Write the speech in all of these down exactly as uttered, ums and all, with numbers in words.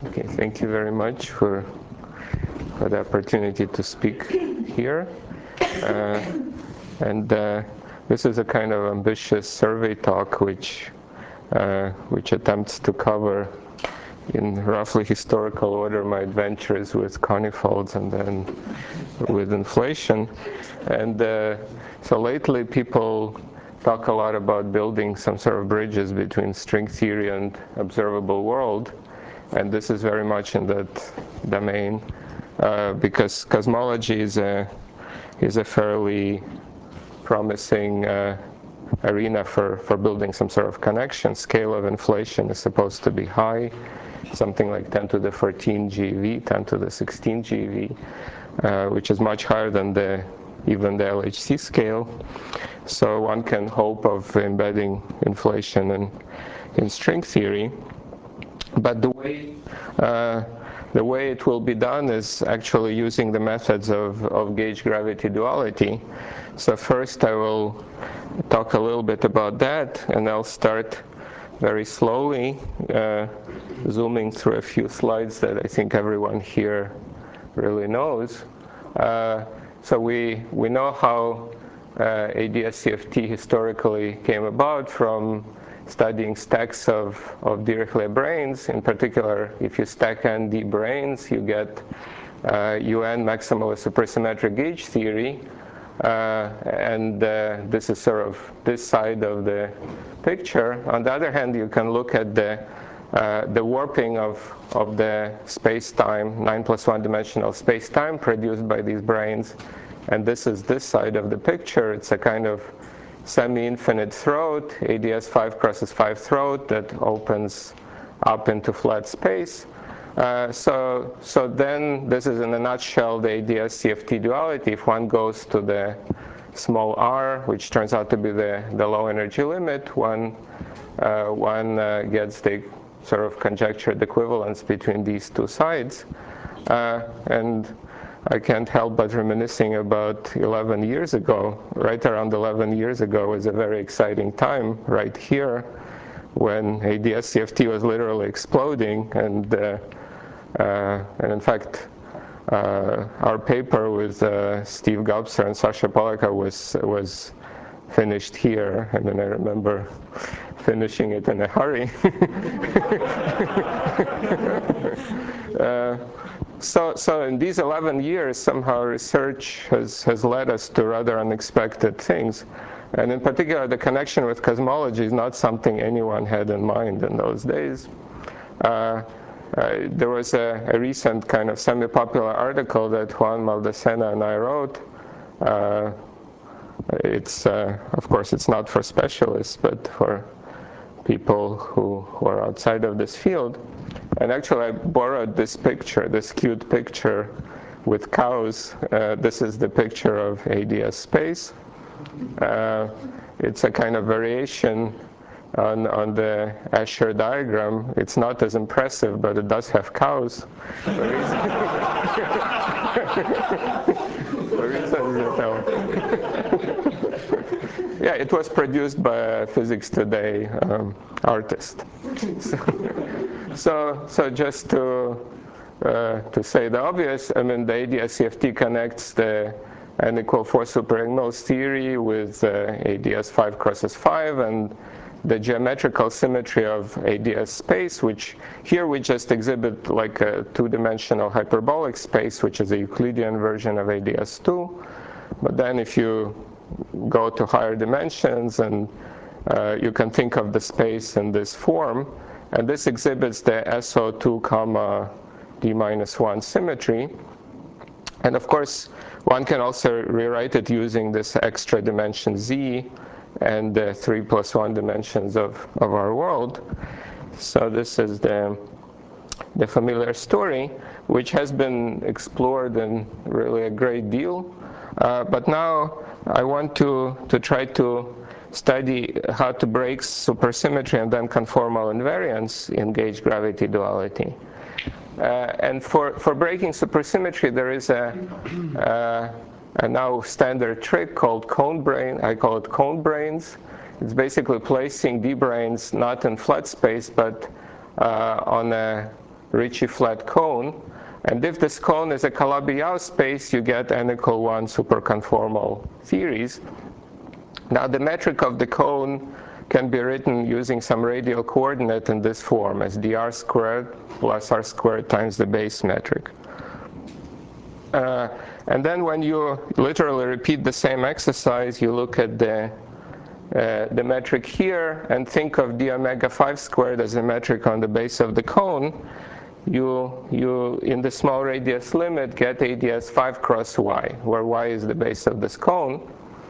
Okay, thank you very much for, for the opportunity to speak here. Uh, and uh, this is a kind of ambitious survey talk which, uh, which attempts to cover in roughly historical order my adventures with conifolds and then with inflation. And uh, so lately people talk a lot about building some sort of bridges between string theory and observable world. And this is very much in that domain uh, because cosmology is a, is a fairly promising uh, arena for, for building some sort of connection. Scale of inflation is supposed to be high, something like ten to the fourteen GeV, ten to the sixteen GeV, uh, which is much higher than the even the L H C scale. So one can hope of embedding inflation in, in string theory. But the way, uh, the way it will be done is actually using the methods of, of gauge gravity duality. So first I will talk a little bit about that, and I'll start very slowly, uh, zooming through a few slides that I think everyone here really knows. Uh, so we, we know how uh, A D S C F T historically came about from studying stacks of, of Dirichlet branes. In particular, if you stack N D branes, you get uh, U N maximal supersymmetric gauge theory. Uh, and uh, this is sort of this side of the picture. On the other hand, you can look at the, uh, the warping of, of the space-time, nine plus one dimensional space-time produced by these branes. And this is this side of the picture. It's a kind of semi-infinite throat, A D S five crosses five throat that opens up into flat space. Uh, so, so then this is in a nutshell the A D S C F T duality. If one goes to the small r, which turns out to be the, the low energy limit, one, uh, one uh, gets the sort of conjectured equivalence between these two sides. Uh, and I can't help but reminiscing about eleven years ago. Right around eleven years ago was a very exciting time right here when A D S C F T was literally exploding. And, uh, uh, and in fact, uh, our paper with uh, Steve Gaubser and Sasha Polaka was, was finished here. And then I remember finishing it in a hurry. uh, So, so in these eleven years, somehow research has, has led us to rather unexpected things. And in particular, the connection with cosmology is not something anyone had in mind in those days. Uh, uh, there was a, a recent kind of semi-popular article that Juan Maldacena and I wrote. Uh, it's, uh, of course, it's not for specialists, but for people who, who are outside of this field. And actually, I borrowed this picture, this cute picture with cows. Uh, this is the picture of A D S space. Uh, it's a kind of variation on, on the Escher diagram. It's not as impressive, but it does have cows. For reasons, for reasons that I'll yeah, it was produced by a Physics Today um, artist. So, so, so just to, uh, to say the obvious, I mean, the A D S C F T connects the n equal four super-Ingmals theory with uh, A D S five crosses five and the geometrical symmetry of A D S space, which here we just exhibit like a two-dimensional hyperbolic space, which is a Euclidean version of A D S two. But then if you go to higher dimensions, and uh, you can think of the space in this form, and this exhibits the S O two comma D minus one symmetry. And of course, one can also rewrite it using this extra dimension Z and the three plus one dimensions of, of our world. So this is the, the familiar story, which has been explored in really a great deal. Uh, but now I want to, to try to study how to break supersymmetry and then conformal invariance in gauge gravity duality. Uh, and for, for breaking supersymmetry, there is a, uh, a now standard trick called cone brane. I call it cone branes. It's basically placing D branes not in flat space, but uh, on a Ricci flat cone. And if this cone is a Calabi-Yau space, you get n equal one superconformal theories. Now the metric of the cone can be written using some radial coordinate in this form as dr squared plus r squared times the base metric. Uh, and then when you literally repeat the same exercise, you look at the uh, the metric here and think of d omega five squared as a metric on the base of the cone. You, you in the small radius limit, get A D S five cross y, where y is the base of this cone.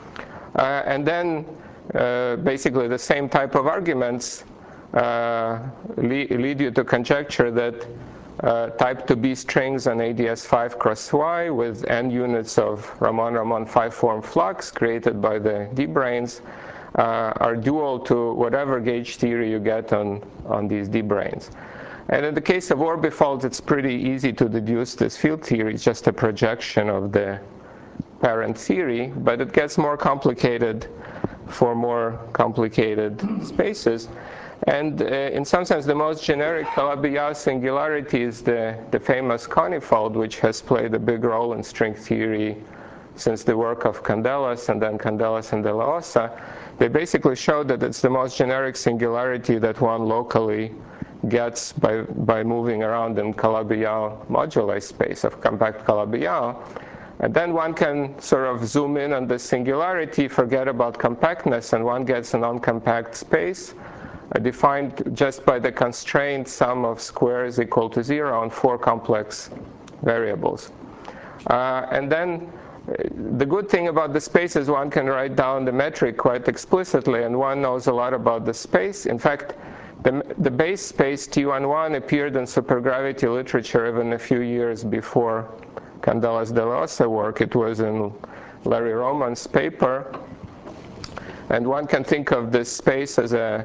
Uh, and then uh, basically the same type of arguments uh, lead, lead you to conjecture that uh, type two B strings on A D S five cross y with n units of Ramon-Ramon five form flux created by the D-branes uh, are dual to whatever gauge theory you get on, on these D-branes. And in the case of orbifolds, it's pretty easy to deduce this field theory. It's just a projection of the parent theory, but it gets more complicated for more complicated spaces. And uh, in some sense, the most generic Calabi-Yau singularity is the, the famous conifold, which has played a big role in string theory since the work of Candelas and then Candelas and De La Osa. They basically showed that it's the most generic singularity that one locally gets by, by moving around in Calabi-Yau moduli space of compact Calabi-Yau. And then one can sort of zoom in on the singularity, forget about compactness, and one gets a non-compact space uh, defined just by the constraint sum of squares equal to zero on four complex variables. Uh, and then uh, the good thing about the space is one can write down the metric quite explicitly, and one knows a lot about the space. In fact, the, the base space T eleven appeared in supergravity literature even a few years before Candelas De La Osa work. It was in Larry Roman's paper, and one can think of this space as a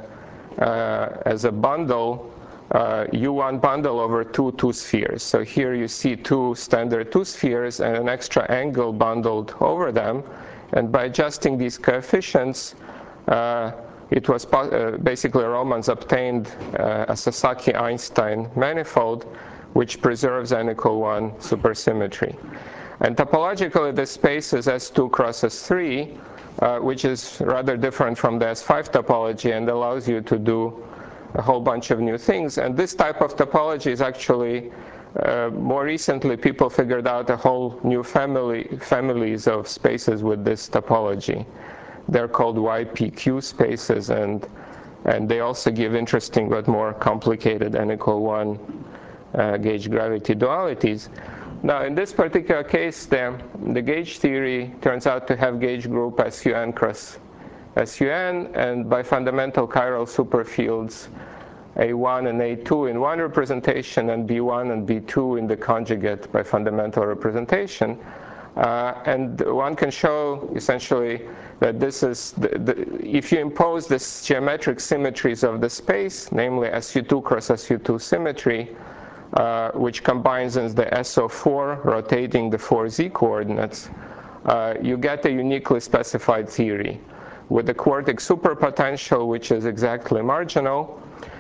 uh, as a bundle, uh, U one bundle over two two spheres. So here you see two standard two spheres and an extra angle bundled over them, and by adjusting these coefficients, uh, it was uh, basically Romans obtained uh, a Sasaki-Einstein manifold, which preserves n equal one supersymmetry. And topologically, this space is S two cross S three, uh, which is rather different from the S five topology and allows you to do a whole bunch of new things. And this type of topology is actually, uh, more recently, people figured out a whole new family, families of spaces with this topology. They're called Y P Q spaces, and, and they also give interesting but more complicated n equal one Uh, gauge gravity dualities. Now in this particular case, the, the gauge theory turns out to have gauge group S U N cross S U N, and by fundamental chiral superfields A one and A two in one representation and B one and B two in the conjugate by fundamental representation. Uh, and one can show essentially that this is, the, the, if you impose this geometric symmetries of the space, namely S U two cross S U two symmetry, Uh, which combines in the S O four rotating the four z coordinates, uh, you get a uniquely specified theory with the quartic superpotential, which is exactly marginal,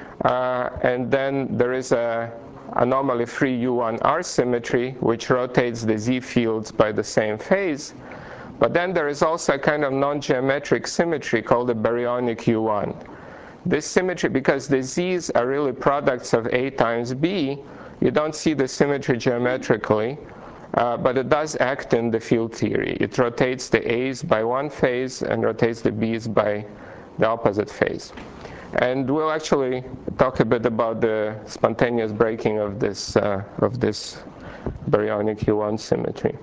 uh, and then there is a anomaly free U one R symmetry, which rotates the z fields by the same phase. But then there is also a kind of non-geometric symmetry called the baryonic U one. This symmetry, because the z's are really products of A times B, you don't see the symmetry geometrically, uh, but it does act in the field theory. It rotates the A's by one phase and rotates the B's by the opposite phase. And we'll actually talk a bit about the spontaneous breaking of this, uh, of this baryonic U one symmetry.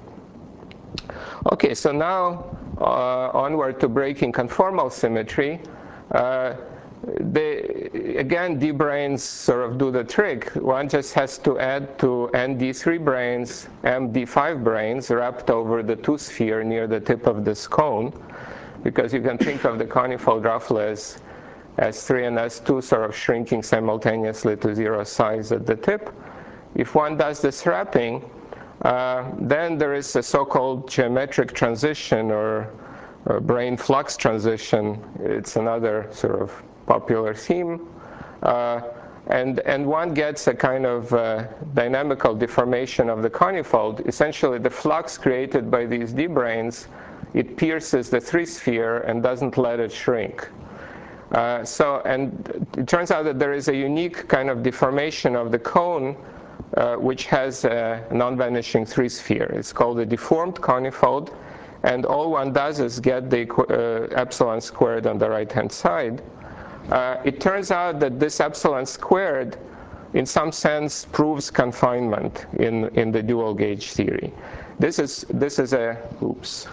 Okay, so now uh, onward to breaking conformal symmetry. Uh, They, again, D-branes sort of do the trick. One just has to add to N D three branes M D five branes wrapped over the two sphere near the tip of this cone, because you can think of the conifold roughly as S three and S two sort of shrinking simultaneously to zero size at the tip. If one does this wrapping, uh, then there is a so-called geometric transition or, or brane flux transition. It's another sort of popular theme. Uh, And, and one gets a kind of uh, dynamical deformation of the conifold. Essentially, the flux created by these d-branes, it pierces the three-sphere and doesn't let it shrink. Uh, so, and it turns out that there is a unique kind of deformation of the cone uh, which has a non-vanishing three-sphere. It's called a deformed conifold, and all one does is get the uh, epsilon squared on the right-hand side. Uh, it turns out that this epsilon squared, in some sense, proves confinement in, in the dual gauge theory. This is, this is a, oops.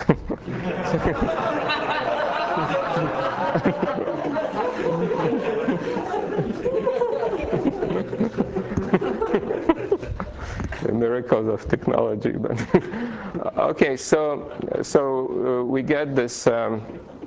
The miracles of technology. But okay, so so uh, we get this. Um,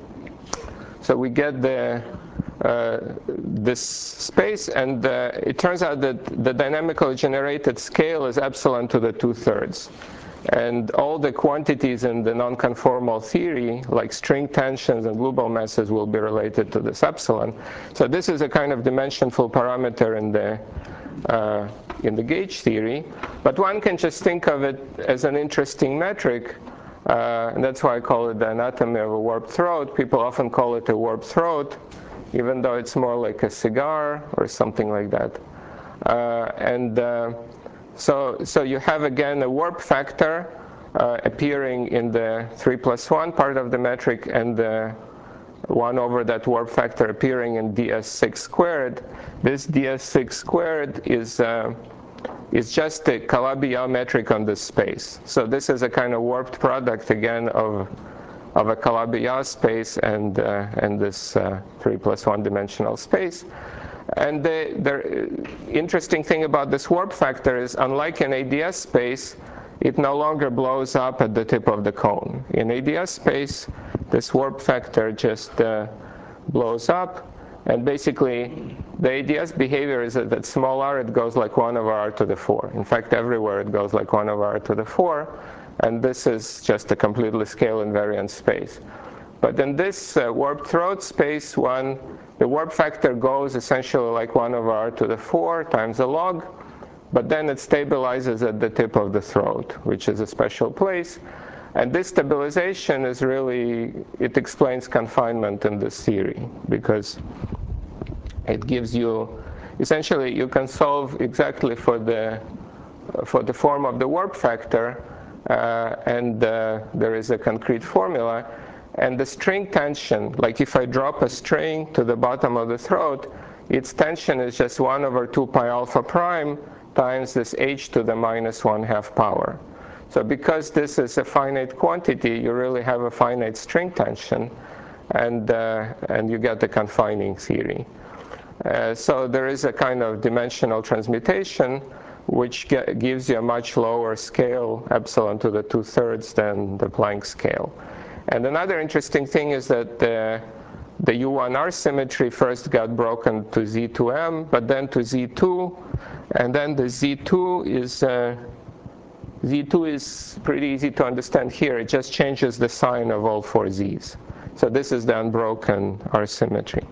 so we get the uh, this space, and uh, it turns out that the dynamically generated scale is epsilon to the two-thirds. And all the quantities in the non-conformal theory, like string tensions and global masses, will be related to this epsilon. So this is a kind of dimensionful parameter in the uh, in the gauge theory. But one can just think of it as an interesting metric. Uh, and that's why I call it the anatomy of a warped throat. People often call it a warped throat, even though it's more like a cigar or something like that. Uh, and uh, So, so you have again a warp factor uh, appearing in the three plus one part of the metric, and the one over that warp factor appearing in d s six squared. This d s six squared is uh, is just a Calabi-Yau metric on this space. So this is a kind of warped product again of of a Calabi-Yau space and uh, and this uh, three plus one dimensional space. And the, the interesting thing about this warp factor is, unlike an A D S space, it no longer blows up at the tip of the cone. In A D S space, this warp factor just uh, blows up, and basically the A D S behavior is that at small r it goes like one over r to the four. In fact, everywhere it goes like one over r to the four, and this is just a completely scale invariant space. But in this uh, warped throat space, one, the warp factor goes essentially like one over r to the four times a log, but then it stabilizes at the tip of the throat, which is a special place. And this stabilization is really, it explains confinement in this theory, because it gives you, essentially you can solve exactly for the, for the form of the warp factor, uh, and uh, there is a concrete formula. And the string tension, like if I drop a string to the bottom of the throat, its tension is just one over two pi alpha prime times this h to the minus one half power. So because this is a finite quantity, you really have a finite string tension, and, uh, and you get the confining theory. Uh, so there is a kind of dimensional transmutation which gives you a much lower scale, epsilon to the two-thirds, than the Planck scale. And another interesting thing is that the, the U one R symmetry first got broken to Z two M, but then to Z two, and then the Z two is uh, Z two is pretty easy to understand here. It just changes the sign of all four Z's. So this is the unbroken R symmetry.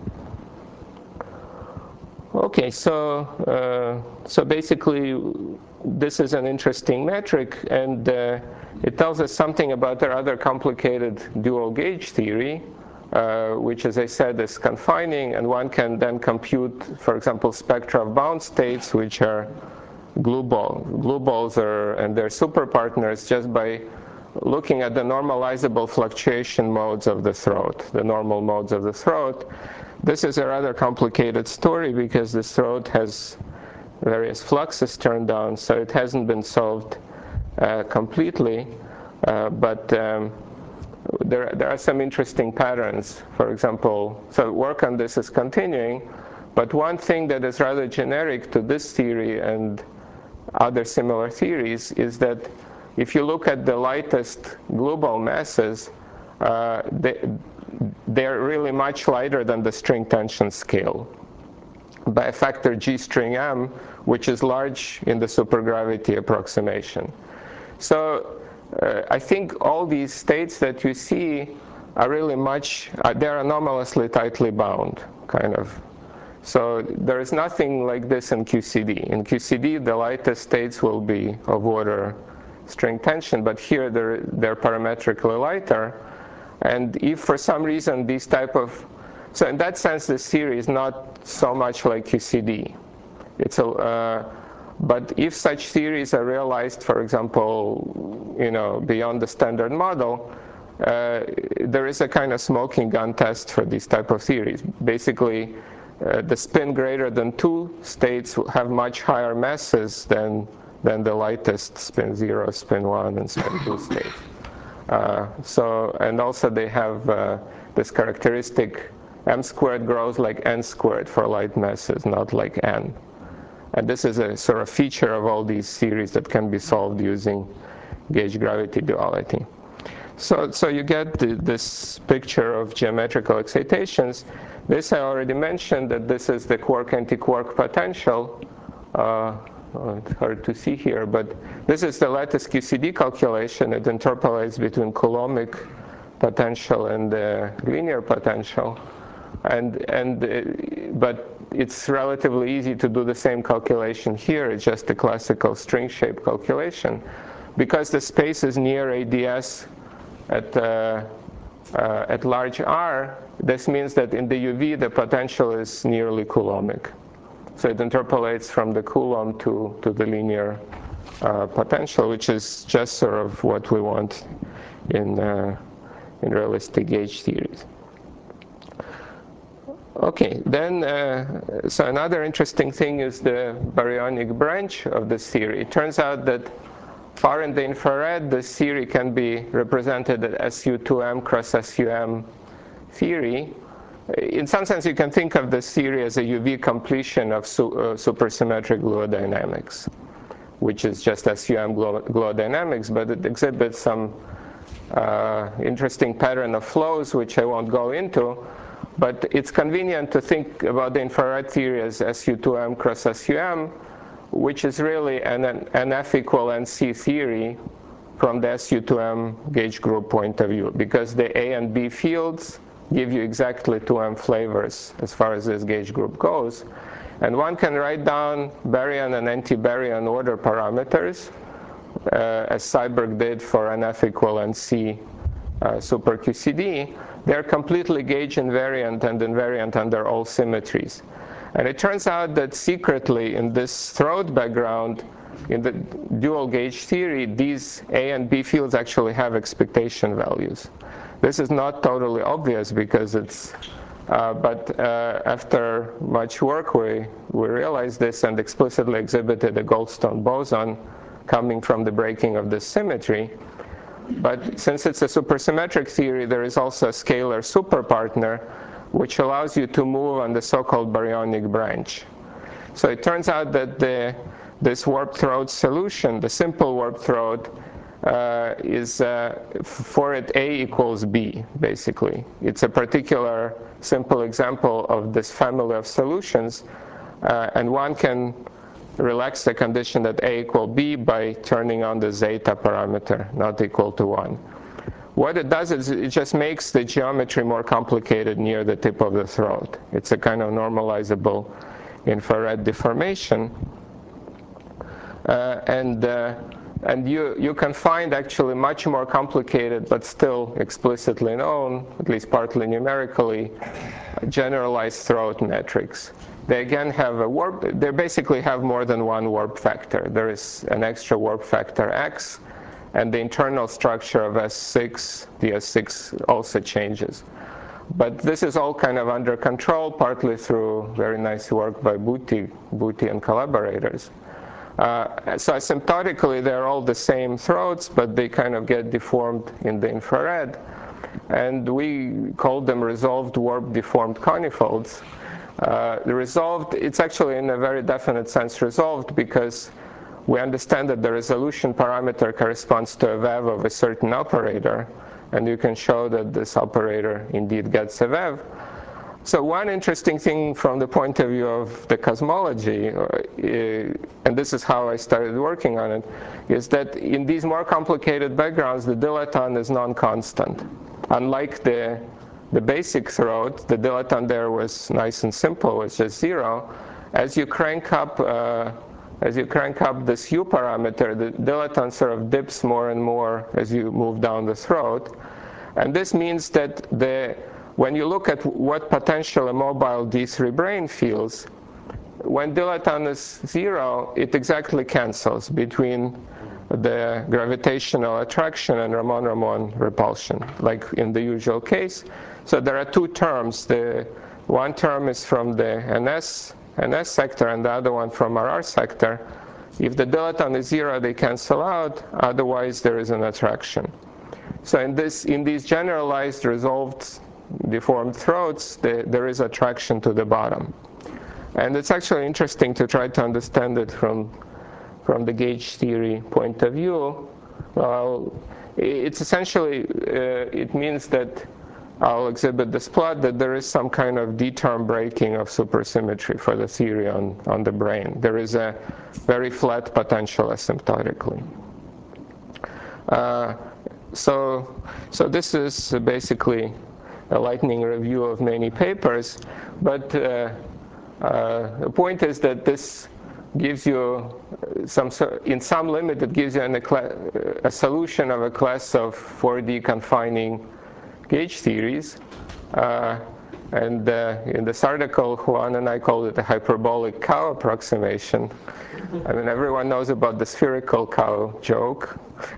Okay, so uh, so basically, this is an interesting metric, and uh, it tells us something about our other complicated dual gauge theory, uh, which, as I said, is confining, and one can then compute, for example, spectra of bound states, which are glue ball. Glue balls are, and they're superpartners just by looking at the normalizable fluctuation modes of the throat, the normal modes of the throat. This is a rather complicated story because the throat has various fluxes turned on, so it hasn't been solved uh, completely, uh, but um, there, there are some interesting patterns. For example, so work on this is continuing, but one thing that is rather generic to this theory and other similar theories is that if you look at the lightest global masses, uh, they, they're really much lighter than the string tension scale by a factor G string M, which is large in the supergravity approximation. So uh, I think all these states that you see are really much, uh, they're anomalously tightly bound, kind of. So there is nothing like this in Q C D. In Q C D, the lightest states will be of order string tension, but here they're, they're parametrically lighter. And if for some reason these type of, so in that sense, this theory is not so much like Q C D. It's a, uh, but if such theories are realized, for example, you know, beyond the standard model, uh, there is a kind of smoking gun test for these type of theories. Basically, uh, the spin greater than two states have much higher masses than than the lightest spin zero, spin one, and spin two states. Uh, so, and also they have uh, this characteristic m squared grows like n squared for light masses, not like n. And this is a sort of feature of all these theories that can be solved using gauge gravity duality. So, so you get the, this picture of geometrical excitations. This I already mentioned, that this is the quark-anti-quark potential. Uh, well, it's hard to see here, but this is the lattice Q C D calculation. It interpolates between Coulombic potential and the linear potential. And, and, uh, but it's relatively easy to do the same calculation here. It's just a classical string shape calculation. Because the space is near A D S at, uh, uh, at large R, this means that in the U V the potential is nearly Coulombic. So it interpolates from the Coulomb to, to the linear uh, potential, which is just sort of what we want in, uh, in realistic gauge theories. Okay, then, uh, so another interesting thing is the baryonic branch of this theory. It turns out that far in the infrared, this theory can be represented as S U two M cross S U M theory. In some sense, you can think of this theory as a U V completion of su uh, supersymmetric gluodynamics, which is just S U M gluodynamics, but it exhibits some uh, interesting pattern of flows, which I won't go into. But it's convenient to think about the infrared theory as S U two M cross S U M, which is really an, an F equal N C theory from the S U two M gauge group point of view, because the A and B fields give you exactly two M flavors as far as this gauge group goes. And one can write down baryon and anti-baryon order parameters, uh, as Seiberg did for an F equal N C uh, super Q C D. They're completely gauge invariant and invariant under all symmetries. And it turns out that secretly in this throat background, in the dual gauge theory, these A and B fields actually have expectation values. This is not totally obvious because it's, uh, but uh, after much work we, we realized this and explicitly exhibited a Goldstone boson coming from the breaking of this symmetry. But since it's a supersymmetric theory, there is also a scalar superpartner, which allows you to move on the so-called baryonic branch. So it turns out that the, this warp throat solution, the simple warp throat, uh, is uh, for it A equals B, basically. It's a particular simple example of this family of solutions, uh, and one can relax the condition that A equal B by turning on the zeta parameter, not equal to one. What it does is it just makes the geometry more complicated near the tip of the throat. It's a kind of normalizable infrared deformation. Uh, and uh, and you, you can find actually much more complicated, but still explicitly known, at least partly numerically, generalized throat metrics. They again have a warp, they basically have more than one warp factor. There is an extra warp factor X, and the internal structure of S six, the S six also changes. But this is all kind of under control, partly through very nice work by Booty, Booty and collaborators. Uh, so asymptotically, they're all the same throats, but they kind of get deformed in the infrared. And we call them resolved warp deformed conifolds. Uh, the resolved, it's actually in a very definite sense resolved because we understand that the resolution parameter corresponds to a V E V of a certain operator, and you can show that this operator indeed gets a V E V. So one interesting thing from the point of view of the cosmology, uh, and this is how I started working on it, is that in these more complicated backgrounds, the dilaton is non-constant. Unlike the the basic throat, the dilaton there was nice and simple, it was just zero. As you crank up, uh, as you crank up this U parameter, the dilaton sort of dips more and more as you move down the throat. And this means that the, when you look at what potential a mobile D three brain feels, when dilaton is zero, it exactly cancels between the gravitational attraction and Ramon-Ramon repulsion, like in the usual case. So there are two terms. The one term is from the N S, N S sector, and the other one from R R sector. If the dilaton is zero, they cancel out. Otherwise, there is an attraction. So in this, in these generalized resolved deformed throats, the, there is attraction to the bottom. And it's actually interesting to try to understand it from, from the gauge theory point of view. Well, it's essentially, uh, it means that I'll exhibit this plot that there is some kind of D-term breaking of supersymmetry for the theory on, on the brain. There is a very flat potential asymptotically. Uh, so, so this is basically a lightning review of many papers, but uh, uh, the point is that this gives you some, in some limit, it gives you an, a solution of a class of four D confining gauge theories. Uh, and uh, in this article, Juan and I called it a hyperbolic cow approximation. I mean, everyone knows about the spherical cow joke.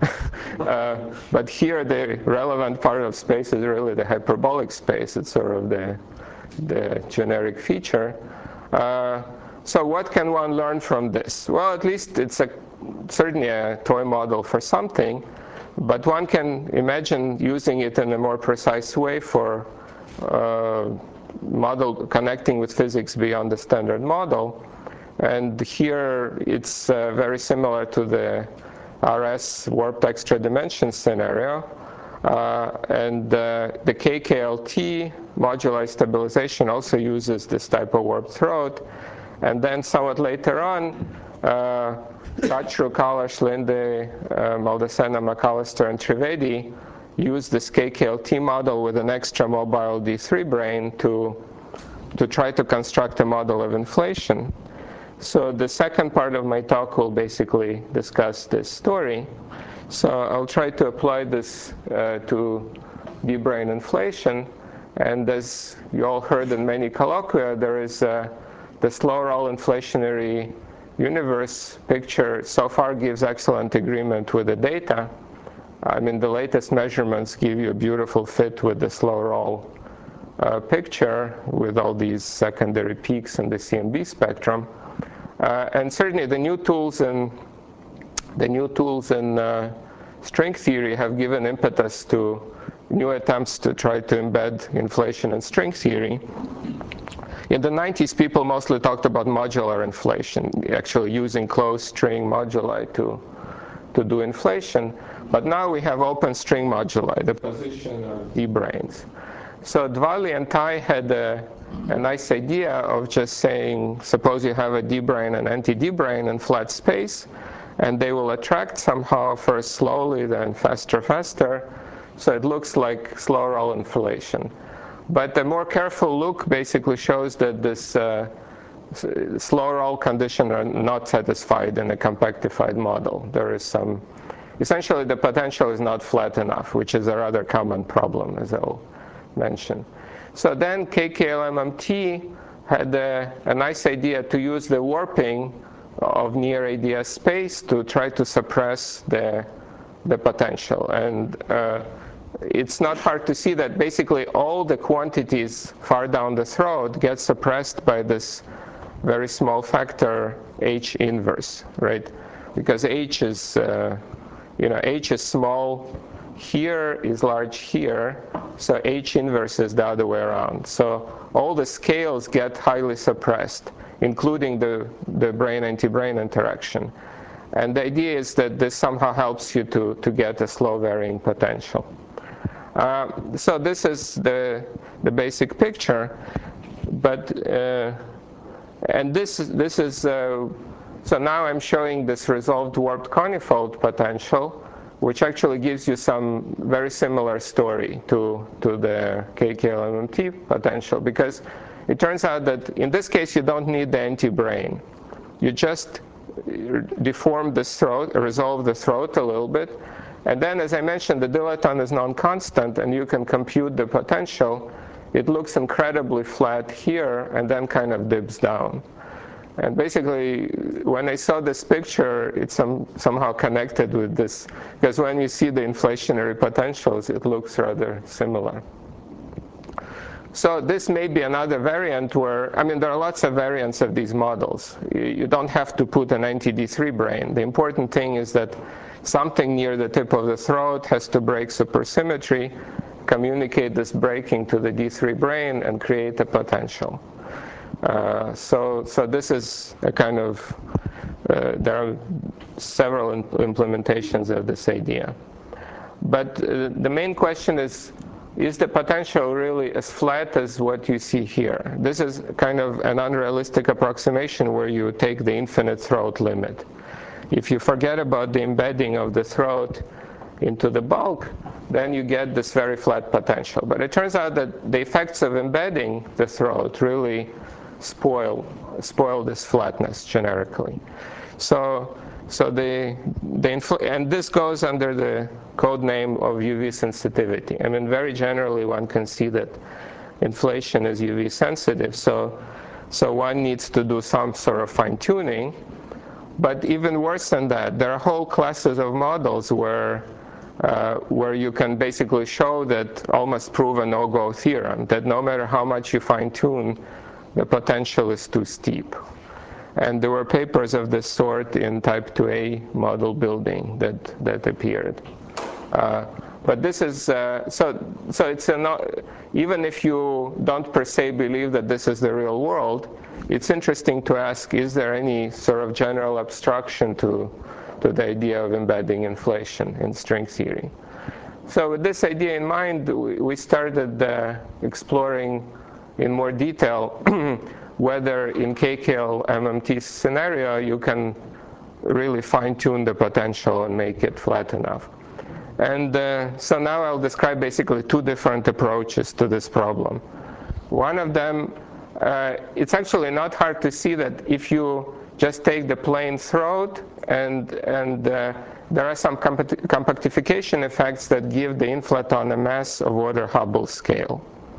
uh, but here, the relevant part of space is really the hyperbolic space. It's sort of the, the generic feature. Uh, so what can one learn from this? Well, at least it's a, certainly a toy model for something. But one can imagine using it in a more precise way for uh, model connecting with physics beyond the standard model. And here it's uh, very similar to the R S warped extra dimension scenario. Uh, and uh, the K K L T moduli stabilization also uses this type of warped throat. And then somewhat later on, uh, Sachru, Kalash, Linde, uh, Maldacena, McAllister, and Trivedi used this K K L T model with an extra mobile D three brain to, to try to construct a model of inflation. So the second part of my talk will basically discuss this story. So I'll try to apply this uh, to D-brain inflation. And as you all heard in many colloquia, there is uh, the slow roll inflationary universe picture so far gives excellent agreement with the data. I mean, the latest measurements give you a beautiful fit with the slow roll uh, picture with all these secondary peaks in the C M B spectrum. Uh, and certainly the new tools in the new tools in uh, string theory have given impetus to new attempts to try to embed inflation in string theory. In the nineties, people mostly talked about modular inflation, actually using closed string moduli to, to do inflation. But now we have open string moduli, the position of D-brains. So Dvali and Tai had a, a nice idea of just saying, suppose you have a D-brain and anti-D-brain in flat space, and they will attract somehow first slowly, then faster, faster. So it looks like slow roll inflation. But a more careful look basically shows that this uh, slow roll condition are not satisfied in a compactified model. There is some, essentially the potential is not flat enough, which is a rather common problem, as I'll mention. So then K K L M M T had a, a nice idea to use the warping of near A D S space to try to suppress the, the potential. And uh, it's not hard to see that basically all the quantities far down the throat get suppressed by this very small factor H inverse, right? Because H is, uh, you know, H is small here, is large here, so H inverse is the other way around. So all the scales get highly suppressed, including the, the brain-anti-brain interaction. And the idea is that this somehow helps you to, to get a slow varying potential. Uh, so this is the, the basic picture, but, uh, and this, this is, uh, so now I'm showing this resolved warped conifold potential, which actually gives you some very similar story to, to the K K L M M T potential, because it turns out that in this case you don't need the anti-brane. You just deform the throat, resolve the throat a little bit, and then, as I mentioned, the dilaton is non-constant, and you can compute the potential. It looks incredibly flat here, and then kind of dips down. And basically, when I saw this picture, it's some, somehow connected with this, because when you see the inflationary potentials, it looks rather similar. So this may be another variant where, I mean, there are lots of variants of these models. You, you don't have to put an anti D three brane. The important thing is that something near the tip of the throat has to break supersymmetry, communicate this breaking to the D three brane, and create a potential. Uh, so, so this is a kind of, uh, there are several in implementations of this idea. But uh, the main question is, is the potential really as flat as what you see here? This is kind of an unrealistic approximation where you take the infinite throat limit. If you forget about the embedding of the throat into the bulk, then you get this very flat potential. But it turns out that the effects of embedding the throat really spoil, spoil this flatness generically. So, so the, the infl and this goes under the code name of U V sensitivity. I mean, very generally one can see that inflation is U V sensitive, so, so one needs to do some sort of fine-tuning. But even worse than that, there are whole classes of models where, uh, where you can basically show that, almost prove a no-go theorem, that no matter how much you fine-tune, the potential is too steep. And there were papers of this sort in type two A model building that, that appeared. Uh, but this is, uh, so, so it's a not, even if you don't per se believe that this is the real world, it's interesting to ask, is there any sort of general abstraction to, to the idea of embedding inflation in string theory? So with this idea in mind, we started uh, exploring in more detail whether in K K L M M T scenario you can really fine-tune the potential and make it flat enough. And uh, so now I'll describe basically two different approaches to this problem. One of them, uh, it's actually not hard to see that if you just take the plain throat and, and uh, there are some compact compactification effects that give the inflaton a mass of order Hubble scale.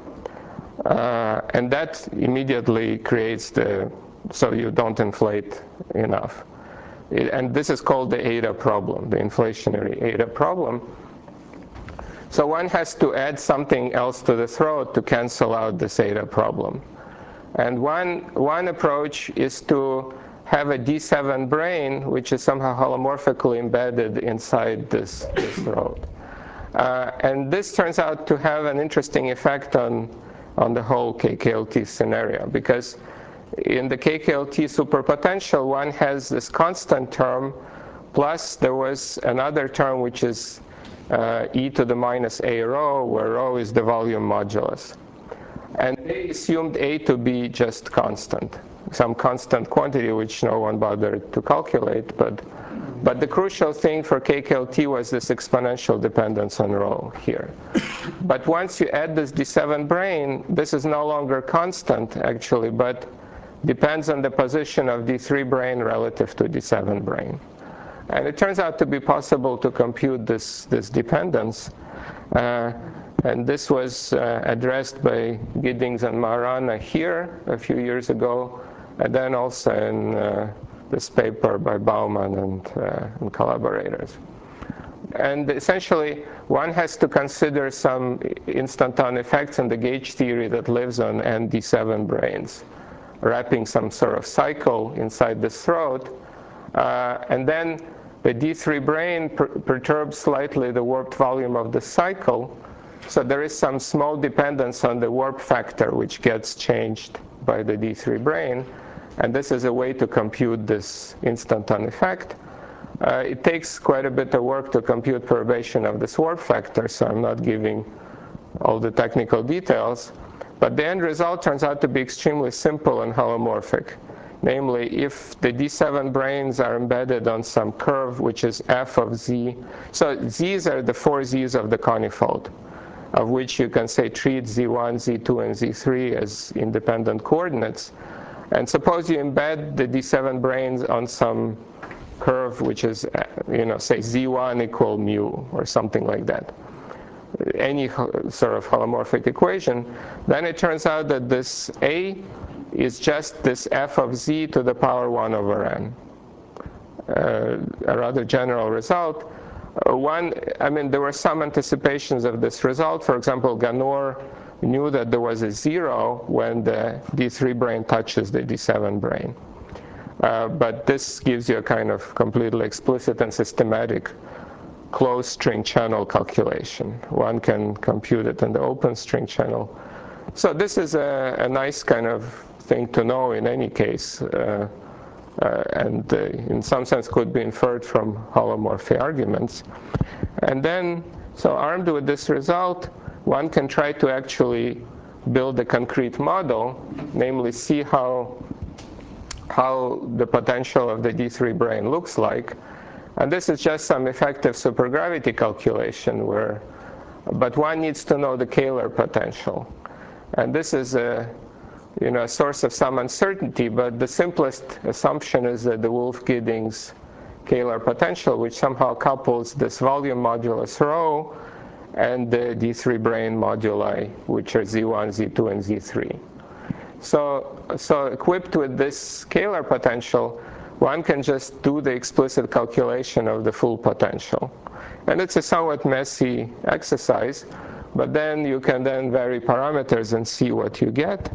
Uh, and that immediately creates the, so you don't inflate enough. It, and this is called the eta problem, the inflationary eta problem. So one has to add something else to the throat to cancel out this eta problem. And one, one approach is to have a D seven brane, which is somehow holomorphically embedded inside this, this throat. Uh, and this turns out to have an interesting effect on, on the whole K K L T scenario, because in the K K L T superpotential, one has this constant term, plus there was another term which is uh, e to the minus a rho, where rho is the volume modulus. And they assumed a to be just constant, some constant quantity which no one bothered to calculate. But, but the crucial thing for K K L T was this exponential dependence on rho here. But once you add this D seven brane, this is no longer constant actually, but depends on the position of D three brane relative to D seven brane. And it turns out to be possible to compute this, this dependence. Uh, and this was uh, addressed by Giddings and Marana here a few years ago, and then also in uh, this paper by Bauman and, uh, and collaborators. And essentially, one has to consider some instanton effects in the gauge theory that lives on N D seven branes, wrapping some sort of cycle inside the throat. Uh, and then the D three brane per perturbs slightly the warped volume of the cycle. So there is some small dependence on the warp factor, which gets changed by the D three brane. And this is a way to compute this instanton effect. Uh, it takes quite a bit of work to compute perturbation of this warp factor, so I'm not giving all the technical details. But the end result turns out to be extremely simple and holomorphic. Namely, if the D seven branes are embedded on some curve which is f of z, so z's are the four z's of the conifold, of which you can say treat z one, z two, and z three as independent coordinates. And suppose you embed the D seven branes on some curve which is, you know, say z one equal mu or something like that, any sort of holomorphic equation, then it turns out that this A is just this f of z to the power one over n. Uh, a rather general result. Uh, one, I mean, there were some anticipations of this result. For example, Ganor knew that there was a zero when the D three brane touches the D seven brane. Uh, but this gives you a kind of completely explicit and systematic closed string channel calculation. One can compute it in the open string channel. So this is a, a nice kind of thing to know in any case, uh, uh, and uh, in some sense could be inferred from holomorphy arguments. And then, so armed with this result, one can try to actually build a concrete model, namely see how how the potential of the D three brane looks like. And this is just some effective supergravity calculation where, but one needs to know the Kähler potential. And this is a, you know, a source of some uncertainty, but the simplest assumption is that the Wolff-Giddings Kähler potential, which somehow couples this volume modulus rho and the D three brane moduli, which are z one, z two, and z three. So, so equipped with this scalar potential, one can just do the explicit calculation of the full potential. And it's a somewhat messy exercise, but then you can then vary parameters and see what you get.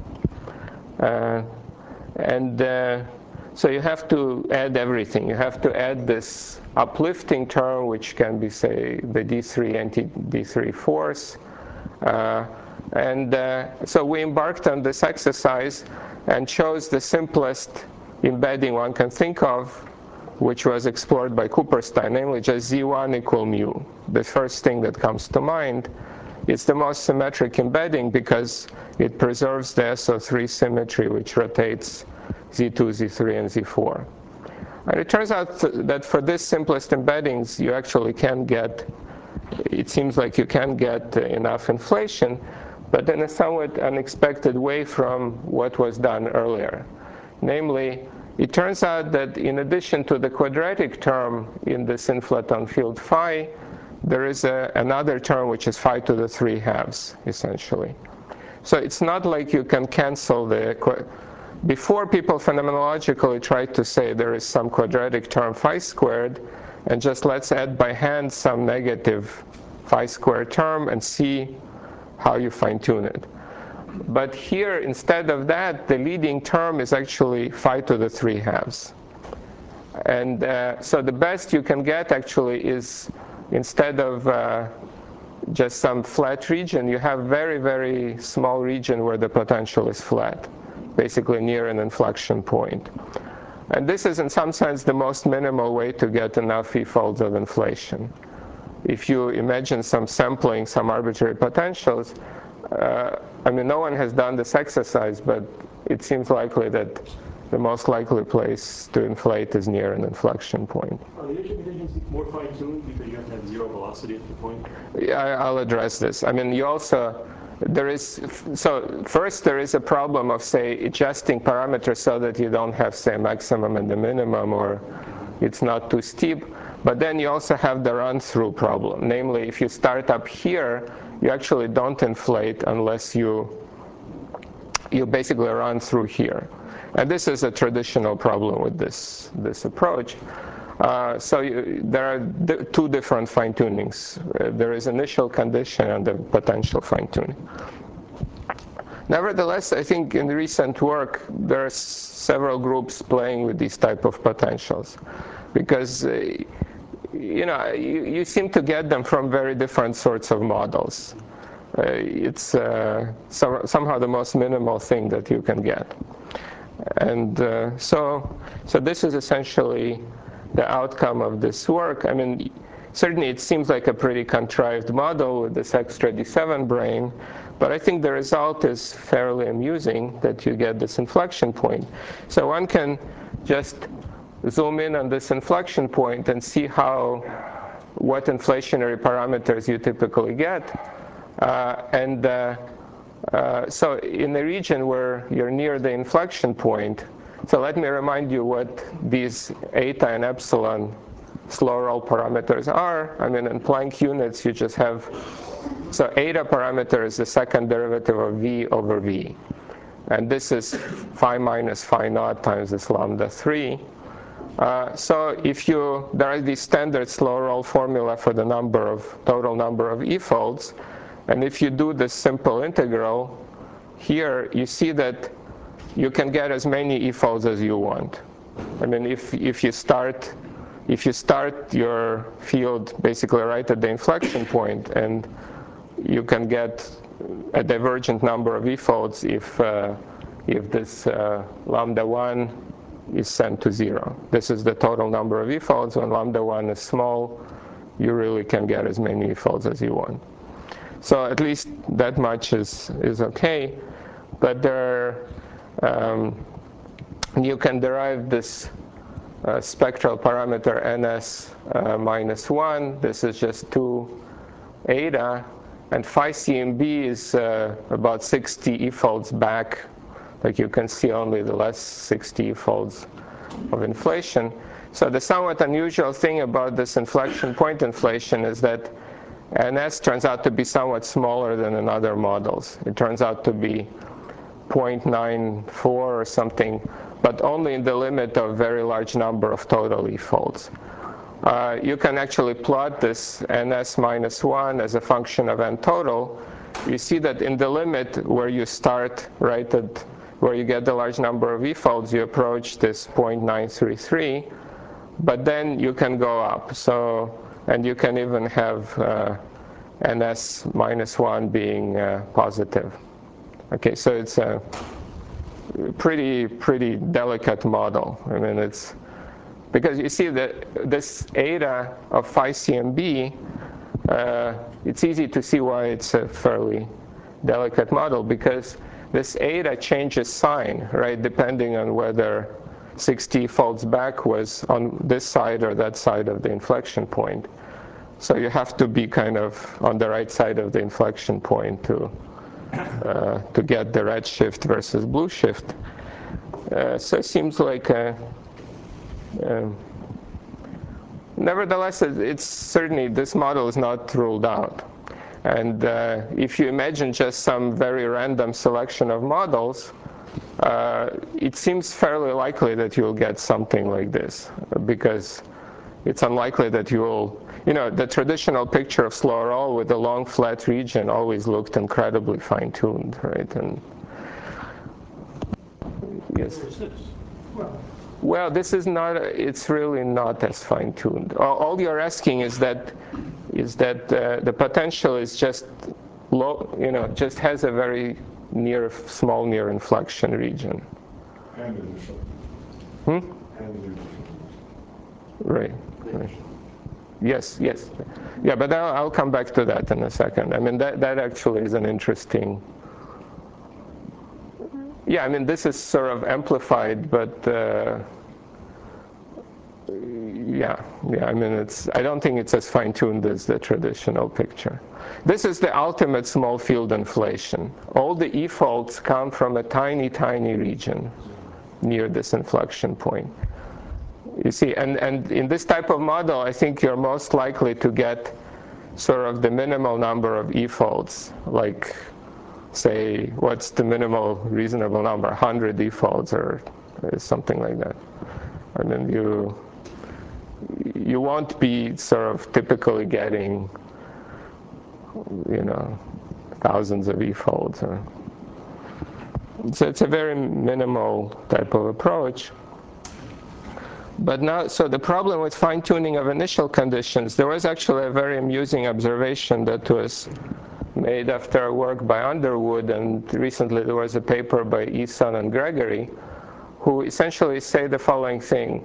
Uh, and uh, so you have to add everything. You have to add this uplifting term, which can be, say, the D three anti-D three force. Uh, And uh, so we embarked on this exercise and chose the simplest embedding one can think of, which was explored by Kupperstein, namely just z one equal mu. The first thing that comes to mind. It's the most symmetric embedding because it preserves the S O three symmetry, which rotates z two, z three, and z four. And it turns out that for this simplest embeddings, you actually can get, it seems like you can get enough inflation, but in a somewhat unexpected way from what was done earlier. Namely, it turns out that in addition to the quadratic term in this inflaton field phi, there is a, another term which is phi to the three halves, essentially. So it's not like you can cancel the, before people phenomenologically tried to say there is some quadratic term phi squared, and just let's add by hand some negative phi squared term and see how you fine-tune it. But here, instead of that, the leading term is actually phi to the three halves. And uh, so the best you can get actually is, instead of uh, just some flat region, you have very, very small region where the potential is flat, basically near an inflection point. And this is in some sense the most minimal way to get enough e-folds of inflation. If you imagine some sampling, some arbitrary potentials, uh, I mean, no one has done this exercise, but it seems likely that the most likely place to inflate is near an inflection point. Are the initial conditions more fine-tuned because you have to have zero velocity at the point? Yeah, I'll address this. I mean, you also, there is, so first there is a problem of, say, adjusting parameters so that you don't have, say, maximum and the minimum, or it's not too steep. But then you also have the run-through problem. Namely, if you start up here, you actually don't inflate unless you, you basically run through here. And this is a traditional problem with this, this approach. Uh, so you, there are d two different fine-tunings. Uh, there is initial condition and the potential fine-tuning. Nevertheless, I think in recent work, there are several groups playing with these type of potentials. Because uh, you know, you, you seem to get them from very different sorts of models. Uh, it's uh, so, somehow the most minimal thing that you can get. And uh, so, so this is essentially the outcome of this work. I mean, certainly it seems like a pretty contrived model with this extra D seven brane, but I think the result is fairly amusing that you get this inflection point. So one can just zoom in on this inflection point and see how, what inflationary parameters you typically get. Uh, and uh, uh, so in the region where you're near the inflection point, so let me remind you what these eta and epsilon slow roll parameters are. I mean, in Planck units, you just have, so eta parameter is the second derivative of v over v. And this is phi minus phi naught times this lambda three. Uh, so if you, there are these standard slow roll formula for the number of, total number of e-folds. And if you do this simple integral, here you see that you can get as many e-folds as you want. I mean, if, if you start, if you start your field basically right at the inflection point, and you can get a divergent number of e-folds if, uh, if this uh, lambda one is sent to zero. This is the total number of e-folds. When lambda one is small, you really can get as many e-folds as you want. So at least that much is, is okay. But there are, um, you can derive this uh, spectral parameter ns uh, minus one. This is just two eta. And phi C M B is uh, about sixty e-folds back. Like you can see only the last sixty e-folds of inflation. So the somewhat unusual thing about this inflection point inflation is that N S turns out to be somewhat smaller than in other models. It turns out to be zero point nine four or something, but only in the limit of very large number of total e-folds. Uh, you can actually plot this N S minus one as a function of N total. You see that in the limit where you start right at where you get the large number of e-folds, you approach this zero point nine three three, but then you can go up. So, and you can even have uh, N S minus one being uh, positive. Okay, so it's a pretty, pretty delicate model. I mean, it's, because you see that this eta of phi C M B, uh, it's easy to see why it's a fairly delicate model, because this eta changes sign, right, depending on whether sixty folds back was on this side or that side of the inflection point. So you have to be kind of on the right side of the inflection point to, uh, to get the red shift versus blue shift. Uh, so it seems like a, Um, nevertheless, it's certainly, this model is not ruled out. And uh, if you imagine just some very random selection of models, uh, it seems fairly likely that you'll get something like this, because it's unlikely that you will, you know, the traditional picture of slow roll with the long flat region always looked incredibly fine-tuned, right? And yes. Well, this is not, it's really not as fine-tuned. All, all you're asking is that, is that uh, the potential is just low, you know, just has a very near, small near inflection region. And initial. Hmm? And initial. Right, right. Yes, yes. Yeah, but I'll, I'll come back to that in a second. I mean, that, that actually is an interesting, yeah, I mean, this is sort of amplified, but uh, yeah, yeah, I mean, it's, I don't think it's as fine-tuned as the traditional picture. This is the ultimate small field inflation. All the e-folds come from a tiny, tiny region near this inflection point. You see, and, and in this type of model, I think you're most likely to get sort of the minimal number of e-folds, like, say, what's the minimal reasonable number, one hundred e-folds or something like that. I mean, you, you won't be sort of typically getting, you know, thousands of e-folds. Or, so it's a very minimal type of approach. But now, so the problem with fine-tuning of initial conditions, there was actually a very amusing observation that was made after work by Underwood, and recently there was a paper by Eason and Gregory, who essentially say the following thing,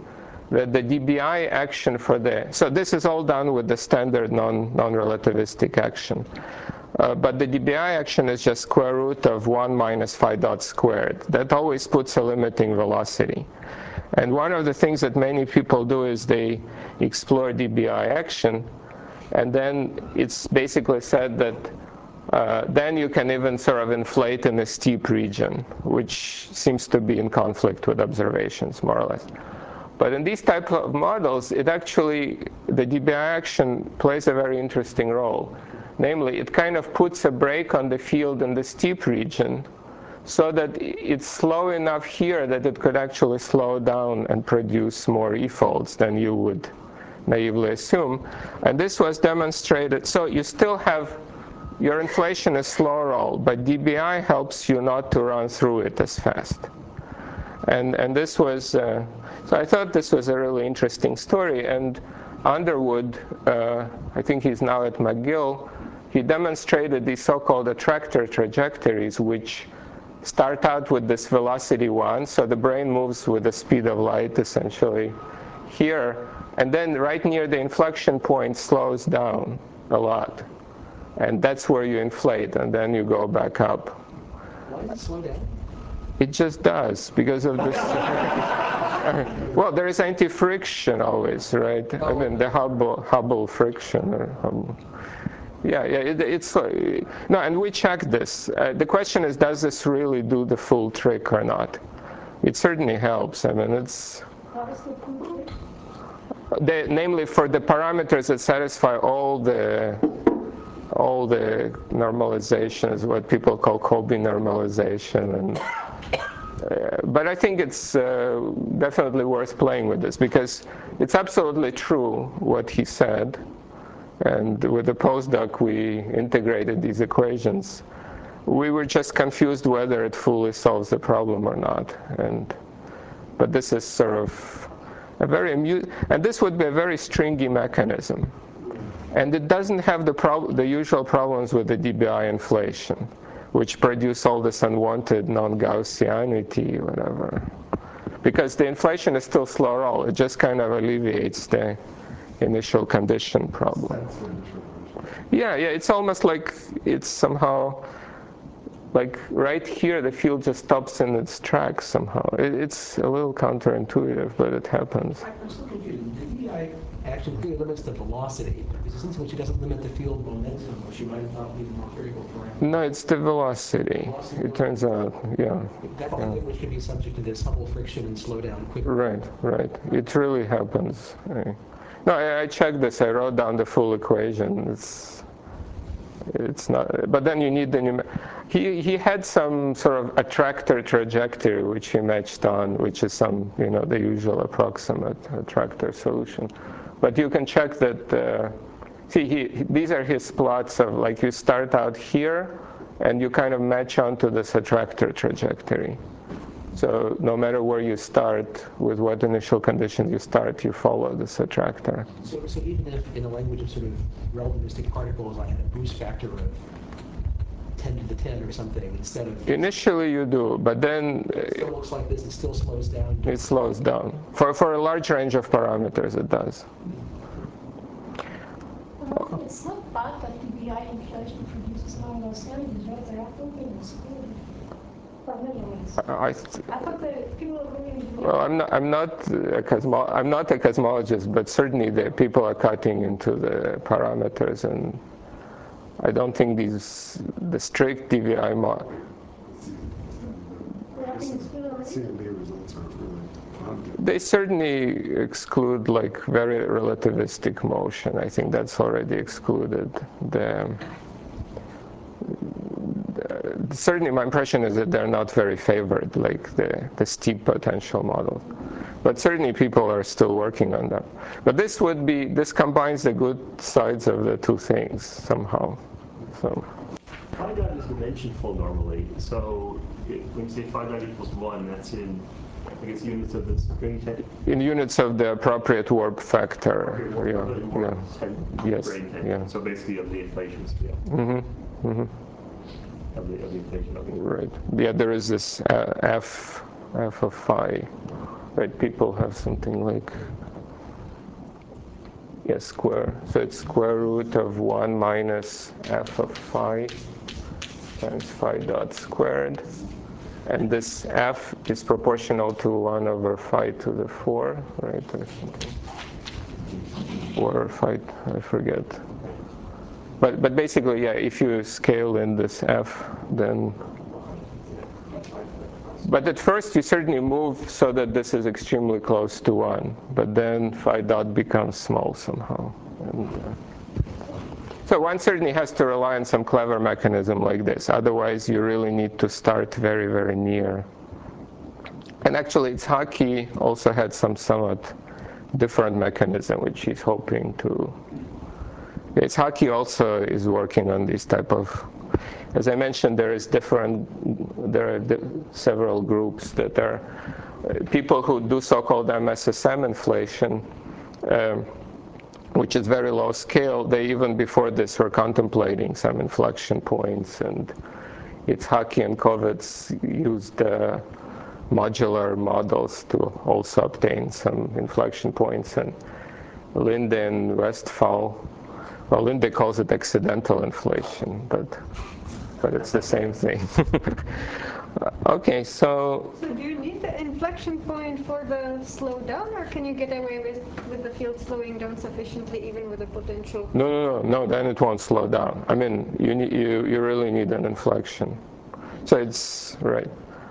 that the D B I action for the, so this is all done with the standard non, non-relativistic action. Uh, but the D B I action is just square root of one minus phi dot squared. That always puts a limiting velocity. And one of the things that many people do is they explore D B I action, and then it's basically said that uh, then you can even sort of inflate in a steep region, which seems to be in conflict with observations, more or less. But in these type of models, it actually, the D B I action plays a very interesting role. Namely, it kind of puts a brake on the field in the steep region so that it's slow enough here that it could actually slow down and produce more E-folds than you would naively assume. And this was demonstrated. So you still have, your inflation is slow roll, but D B I helps you not to run through it as fast. And, and this was, uh, so I thought this was a really interesting story. And Underwood, uh, I think he's now at McGill, he demonstrated these so-called attractor trajectories, which start out with this velocity one, so the brain moves with the speed of light essentially here, and then right near the inflection point slows down a lot. And that's where you inflate, and then you go back up. Why does it slow down? It just does, because of this. Well, there is anti-friction always, right? I mean, the Hubble, Hubble friction. Or Hubble. Yeah, yeah, it, it's, uh, no, and we checked this. Uh, the question is, does this really do the full trick or not? It certainly helps. I mean, it's, the, namely for the parameters that satisfy all the, all the normalizations, what people call Kolbe normalization. And, uh, but I think it's uh, definitely worth playing with this, because it's absolutely true what he said. And with the postdoc, we integrated these equations. We were just confused whether it fully solves the problem or not. And, but this is sort of a very amu- and this would be a very stringy mechanism. And it doesn't have the, prob- the usual problems with the D B I inflation, which produce all this unwanted non-Gaussianity, whatever. Because the inflation is still slow roll. It just kind of alleviates the initial condition problem. Yeah, yeah, it's almost like it's somehow, like right here, the field just stops in its tracks somehow. It, it's a little counterintuitive, but it happens. I'm still confused. The D B I action clearly limits the velocity. Is this something which doesn't limit the field momentum, which you might have thought would be more critical parameter? No, it's the velocity. velocity it turns out, yeah. That's yeah. something which can be subject to this Hubble friction and slow down quickly. Right, right. It really happens. I, no, I, I checked this. I wrote down the full equation. It's, it's not. But then you need the new. He he had some sort of attractor trajectory which he matched on, which is some, you know, the usual approximate attractor solution. But you can check that. Uh, see, he these are his plots of, like, you start out here, and you kind of match onto this attractor trajectory. So no matter where you start, with what initial conditions you start, you follow this attractor. So, so even if, in the language of sort of relativistic particles, I had a boost factor of ten to the ten or something instead of... Initially you do, but then... It still looks like this, it still slows down. It slows down. For, for a large range of parameters, it does. Uh, it's not bad that D B I inflation produces non-Gaussianity, right? There are two things. I, I thought that people are really. well, I'm not. I'm not a cosmo, I'm not a cosmologist, but certainly the people are cutting into the parameters, and I don't think these the strict D B I model. They certainly exclude, like, very relativistic motion. I think that's already excluded. The, Certainly, my impression is that they're not very favored, like the, the steep potential models. But certainly, people are still working on them. But this would be, this combines the good sides of the two things somehow. So. Phi dot is dimensionful normally. So it, when you say phi dot equals one, that's in, I guess, units of the string type? In units of the appropriate warp factor. Warp, yeah, warp yeah. Yes. Yeah. So basically, of the inflation scale. Mm-hmm. Mm-hmm. Of the, of the inflation. Okay. Right. Yeah, there is this uh, f f of phi right, people have something like, yes, square. So it's square root of one minus f of phi times phi dot squared. And this f is proportional to one over phi to the four, right, or something. Or phi, I forget. But, but basically, yeah, if you scale in this f, then... But at first, you certainly move so that this is extremely close to one. But then phi dot becomes small somehow. And, uh, so one certainly has to rely on some clever mechanism like this. Otherwise, you really need to start very, very near. And actually, Itzhaki also had some somewhat different mechanism, which he's hoping to... Itzhaki also is working on this type of... As I mentioned, there is different... There are di several groups that are... Uh, people who do so-called M S S M inflation, um, which is very low scale. They even before this were contemplating some inflection points, and Itzhaki and Kovetz used uh, modular models to also obtain some inflection points. And Linde and Westphal, well, Linde calls it accidental inflation, but but it's the same thing. Okay, so... So do you need the inflection point for the slowdown, or can you get away with, with the field slowing down sufficiently even with the potential? No, no, no, no, then it won't slow down. I mean, you, need, you, you really need an inflection. So it's, right.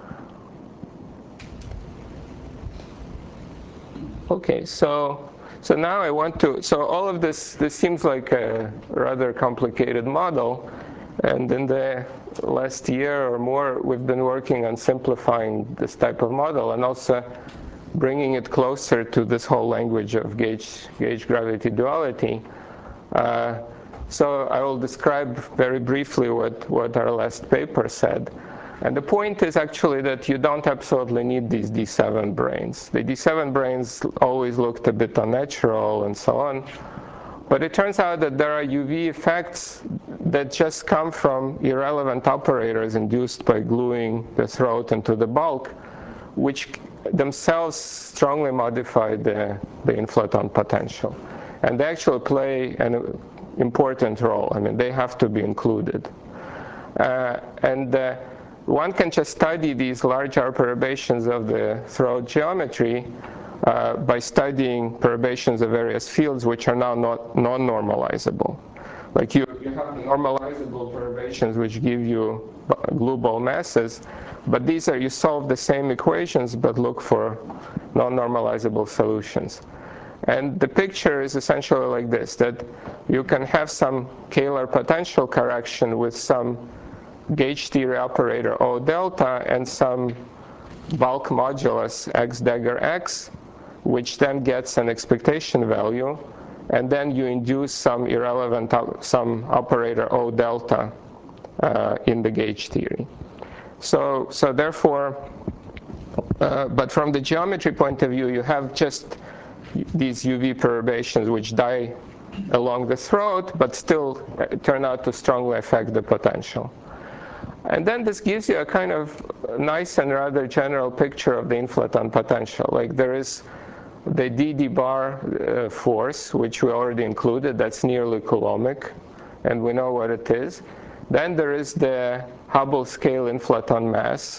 Okay, so... So now I want to, so all of this, this seems like a rather complicated model. And in the last year or more, we've been working on simplifying this type of model and also bringing it closer to this whole language of gauge, gauge gravity duality. Uh, so I will describe very briefly what, what our last paper said. And the point is actually that you don't absolutely need these D seven branes. The D seven branes always looked a bit unnatural and so on. But it turns out that there are U V effects that just come from irrelevant operators induced by gluing the throat into the bulk, which themselves strongly modify the, the inflaton potential. And they actually play an important role. I mean, they have to be included. Uh, and uh, one can just study these large R perturbations of the throat geometry uh, by studying perturbations of various fields which are now not non-normalizable. Like you, you have the normalizable perturbations which give you glue ball masses, but these are, you solve the same equations but look for non-normalizable solutions. And the picture is essentially like this, that you can have some Kähler potential correction with some gauge theory operator O delta and some bulk modulus x dagger x, which then gets an expectation value, and then you induce some irrelevant, some operator O delta uh, in the gauge theory. So, so therefore, uh, but from the geometry point of view, you have just these U V perturbations which die along the throat, but still turn out to strongly affect the potential. And then this gives you a kind of nice and rather general picture of the inflaton potential. Like there is the D D bar uh, force, which we already included, that's nearly coulombic, and we know what it is. Then there is the Hubble scale inflaton mass,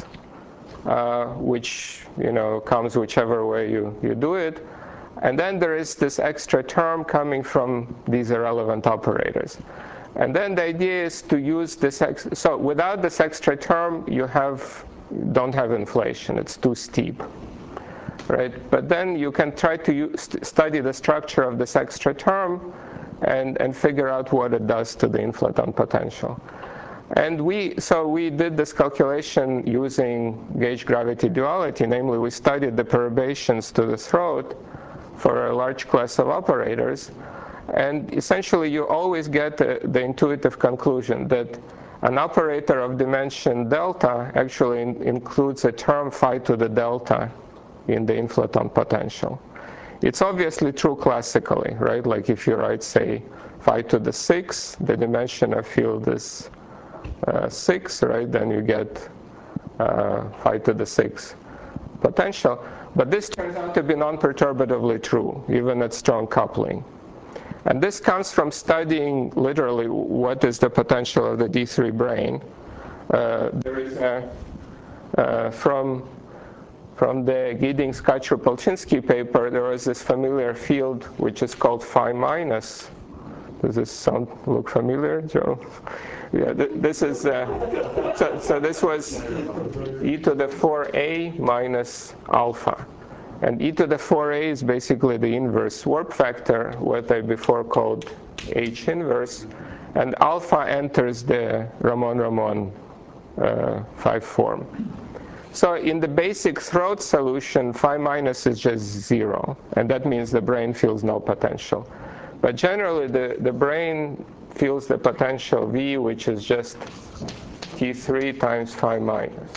uh, which you know comes whichever way you, you do it. And then there is this extra term coming from these irrelevant operators. And then the idea is to use this, ex so without this extra term, you have, don't have inflation, it's too steep, right? But then you can try to use, study the structure of this extra term and, and figure out what it does to the inflaton potential. And we, so we did this calculation using gauge gravity duality, namely we studied the perturbations to the throat for a large class of operators. And essentially, you always get the, the intuitive conclusion that an operator of dimension delta actually in, includes a term phi to the delta in the inflaton potential. It's obviously true classically, right? Like if you write, say, phi to the six, the dimension of field is uh, six, right? Then you get uh, phi to the six. potential. But this turns out to be non-perturbatively true, even at strong coupling. And this comes from studying literally what is the potential of the D three brane. Uh, there is a, uh, from, from the Giddings-Kachur-Polchinski paper, there was this familiar field which is called phi minus. Does this sound look familiar, Joe? Yeah, th this is, uh, so, so this was e to the four a minus alpha. And e to the four a is basically the inverse warp factor, what I before called H inverse. And alpha enters the Ramon-Ramon uh, five form. So in the basic throat solution, phi minus is just zero. And that means the brane feels no potential. But generally, the, the brane feels the potential V, which is just T three times phi minus.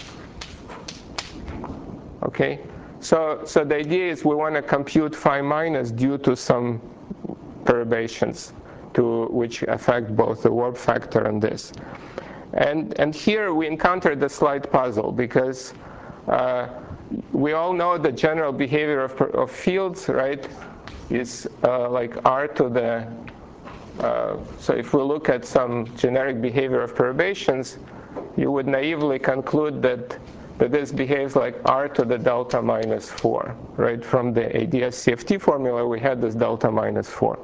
Okay? So, so the idea is we want to compute phi minus due to some perturbations to which affect both the warp factor and this. And, and here we encountered a slight puzzle because uh, we all know the general behavior of, of fields, right, is uh, like R to the, uh, so if we look at some generic behavior of perturbations, you would naively conclude that that this behaves like R to the delta minus four, right? From the A D S C F T formula, we had this delta minus four.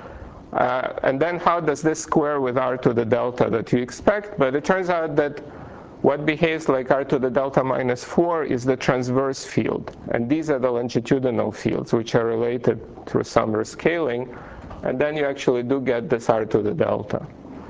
Uh, and then how does this square with R to the delta that you expect? But it turns out that what behaves like R to the delta minus four is the transverse field. And these are the longitudinal fields, which are related through some rescaling. And then you actually do get this R to the delta.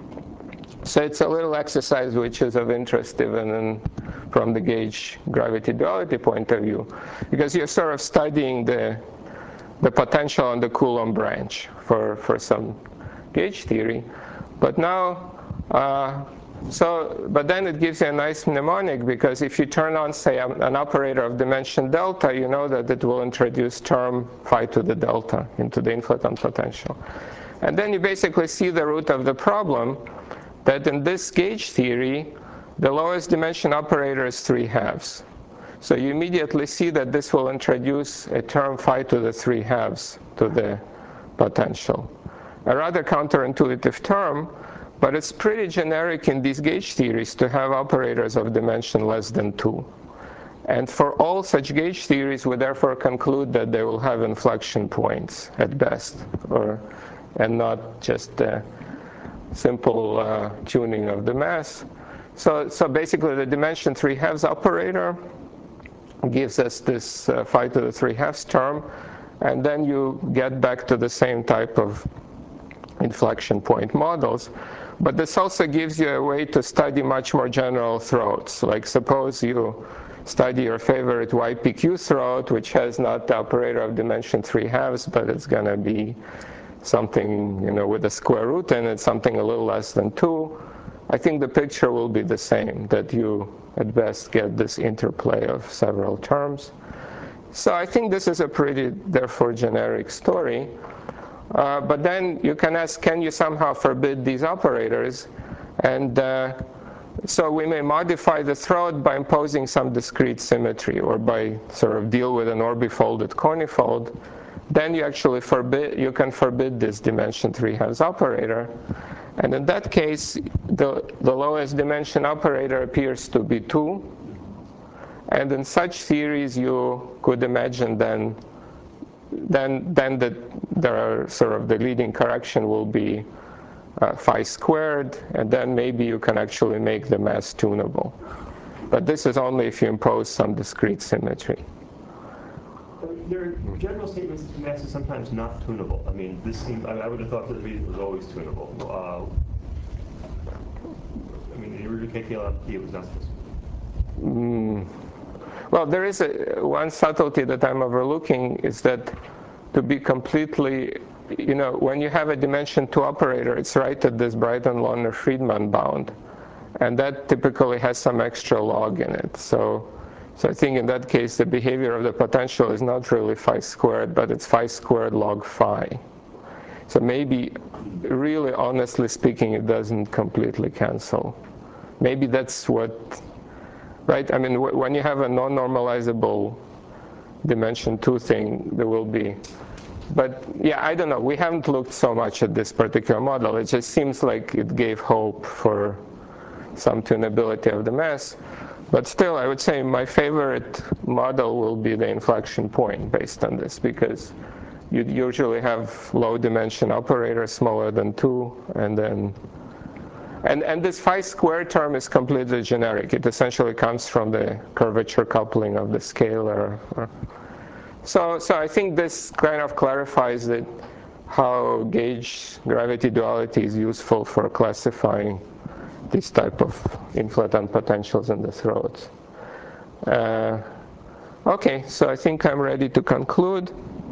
So it's a little exercise which is of interest even in, from the gauge gravity duality point of view, because you're sort of studying the, the potential on the Coulomb branch for, for some gauge theory. But now, uh, so, but then it gives you a nice mnemonic, because if you turn on, say, an operator of dimension delta, you know that it will introduce term phi to the delta into the inflaton potential. And then you basically see the root of the problem, that in this gauge theory, the lowest dimension operator is three halves. So you immediately see that this will introduce a term phi to the three halves to the potential. A rather counterintuitive term, but it's pretty generic in these gauge theories to have operators of dimension less than two. And for all such gauge theories, we therefore conclude that they will have inflection points at best, or, and not just uh, simple uh, tuning of the mass. So, so basically the dimension three halves operator gives us this uh, phi to the three halves term, and then you get back to the same type of inflection point models. But this also gives you a way to study much more general throats. Like suppose you study your favorite Y P Q throat, which has not the operator of dimension three halves, but it's going to be something, you know, with a square root in it, something a little less than two. I think the picture will be the same, that you at best get this interplay of several terms. So I think this is a pretty, therefore, generic story. Uh, but then you can ask, can you somehow forbid these operators? And uh, so we may modify the throat by imposing some discrete symmetry, or by sort of deal with an orbifolded conifold. Then you actually forbid, you can forbid this dimension three halves operator. And in that case, the, the lowest dimension operator appears to be two. And in such theories, you could imagine then, then, then that there are sort of the leading correction will be uh, phi squared, and then maybe you can actually make the mass tunable. But this is only if you impose some discrete symmetry. There are general statements that the mass is sometimes not tunable. I mean, this seems, I, I would have thought that it was always tunable. Uh, I mean, the original K K L M P, it was not supposed to be. Mm. Well, there is a, one subtlety that I'm overlooking, is that to be completely, you know, when you have a dimension two operator, it's right at this Brighton-Lohner-Friedman bound. And that typically has some extra log in it. So, so I think in that case, the behavior of the potential is not really phi squared, but it's phi squared log phi. So maybe, really honestly speaking, it doesn't completely cancel. Maybe that's what, right? I mean, when you have a non-normalizable dimension two thing, there will be. But yeah, I don't know. We haven't looked so much at this particular model. It just seems like it gave hope for some tunability of the mass. But still, I would say my favorite model will be the inflection point based on this, because you usually have low dimension operators smaller than two, and then and and this phi squared term is completely generic. It essentially comes from the curvature coupling of the scalar. So so I think this kind of clarifies that how gauge gravity duality is useful for classifying this type of inflaton potentials in the throats. Uh, okay, so I think I'm ready to conclude.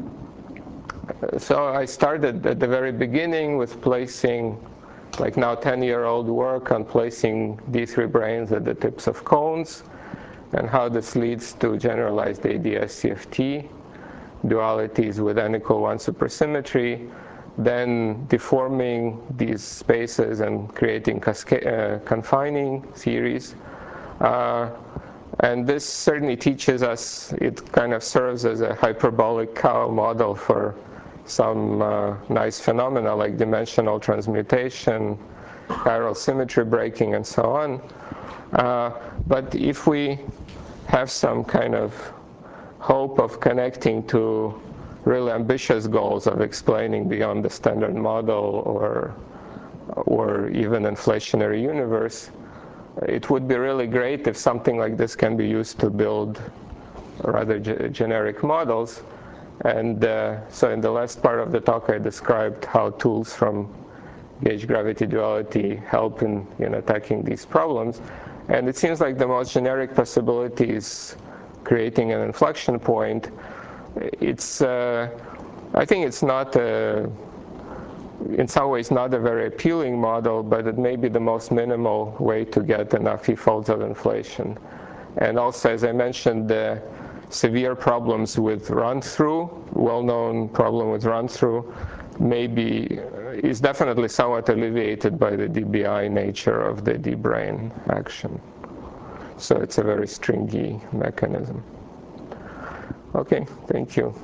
So I started at the very beginning with placing, like now ten-year-old work on placing D three branes at the tips of cones, and how this leads to generalized A D S C F T dualities with n equal one supersymmetry, then deforming these spaces and creating cascade, uh, confining theories. Uh, and this certainly teaches us, it kind of serves as a hyperbolic cow model for some uh, nice phenomena like dimensional transmutation, chiral symmetry breaking, and so on. Uh, but if we have some kind of hope of connecting to really ambitious goals of explaining beyond the standard model or or even inflationary universe, it would be really great if something like this can be used to build rather ge generic models. And uh, so in the last part of the talk I described how tools from gauge gravity duality help in, in attacking these problems. And it seems like the most generic possibility is creating an inflection point. It's, uh, I think it's not a, in some ways not a very appealing model, but it may be the most minimal way to get enough e-folds of inflation. And also, as I mentioned, the severe problems with run-through, well-known problem with run-through, maybe is definitely somewhat alleviated by the D B I nature of the D-brane action. So it's a very stringy mechanism. Okay, thank you.